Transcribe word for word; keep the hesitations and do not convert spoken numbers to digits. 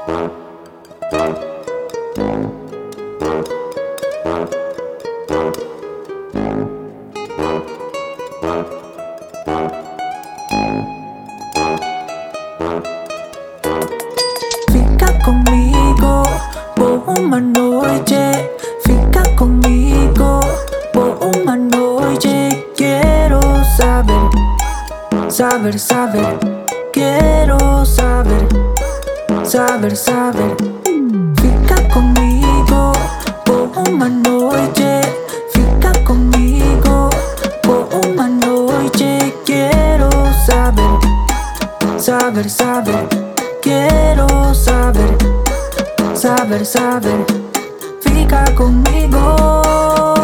Fica conmigo por uma noite. Fica conmigo por uma noite. Quero saber, saber, saber. Quero saber, saber, saber. Fica comigo por uma noite. Fica comigo por uma noite. Quero saber, saber, saber. Quero saber, saber, saber. Fica comigo.